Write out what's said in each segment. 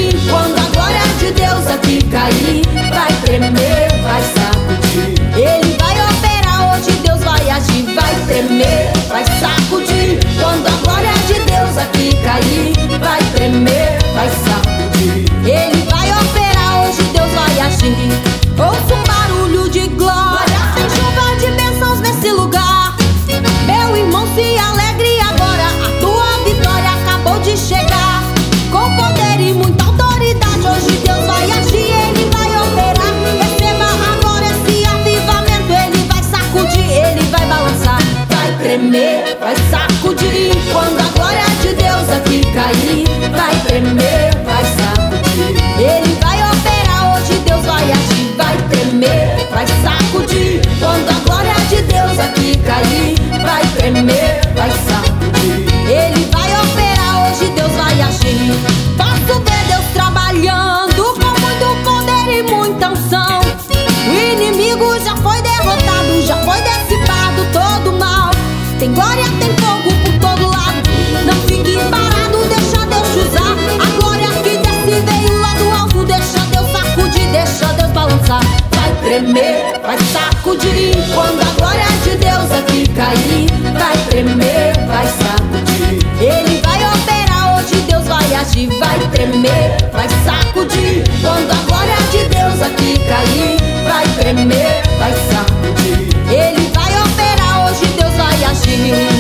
sacudir. Quando a glória de Deus aqui cair, vai tremer, vai sacudir. Ele vai operar hoje, Deus vai agir, vai tremer, vai sacudir. Quando a glória de Deus aqui cair, vai tremer, vai sacudir. Ele vai operar hoje, Deus vai agir. Ouça um barulho de glória, tem chuva de bênçãos nesse lugar. Meu irmão, se alegre agora, a tua vitória acabou de chegar. Com poder e muita autoridade, hoje Deus vai agir, Ele vai operar. Receba agora esse avivamento, Ele vai sacudir, Ele vai balançar. Vai tremer, vai sacudir. Quando a glória de Deus aqui cair, vai tremer, vai sacudir. Ele vai operar, hoje Deus vai agir, vai tremer, vai sacudir. Quando a glória de Deus aqui cair, vai tremer, vai sacudir. Ele vai operar, hoje Deus vai agir. Posso ver Deus trabalhando com muito poder e muita unção. O inimigo já foi derrotado, já foi dissipado todo o mal. Tem glória, tem fogo por todo lado. Não fique parado, deixa Deus te usar. A glória que desce veio lá do alto. Deixa Deus sacudir, deixa Deus balançar. Vai tremer, vai sacudir. Quando a glória de Deus aqui cair, vai tremer, vai sacudir. Ele vai operar, hoje Deus vai agir, vai tremer, vai sacudir. Quando a glória de Deus aqui cair, vai tremer, vai sacudir. Ele vai operar, hoje Deus vai agir.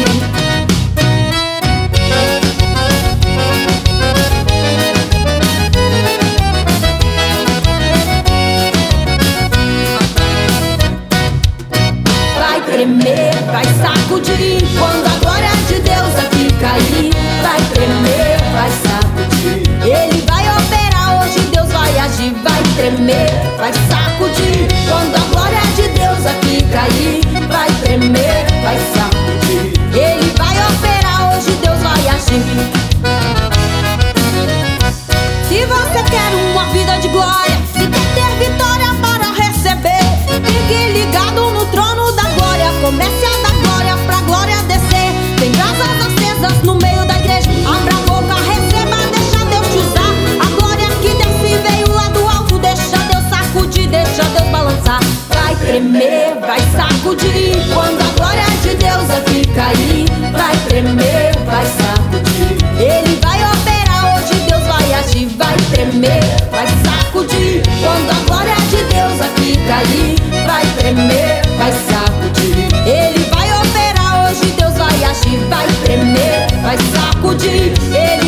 Vai tremer, vai sacudir. Quando a glória de Deus aqui cair, vai tremer, vai sacudir. Ele vai operar, hoje Deus vai agir, vai tremer, vai sacudir. Quando a glória de Deus aqui cair, vai tremer, vai sacudir. Ele vai operar, hoje Deus vai agir. Se você quer uma vida de glória, se quer ter vitória para receber, fique ligado no trono da glória. Comece a dar glória pra glória descer. Tem brasas acesas no meio da igreja. Abra a boca, receba, deixa Deus te usar. A glória que desce veio lá do alto. Deixa Deus sacudir, deixa Deus balançar. Vai tremer, vai sacudir. Quando a glória de Deus aqui cair, vai tremer, vai sacudir. Ele vai operar, hoje Deus vai agir, vai tremer, vai sacudir. Quando a glória de Deus aqui cair, vai tremer, vai sacudir. Ele vai operar, hoje Deus vai agir, vai tremer, vai sacudir. Ele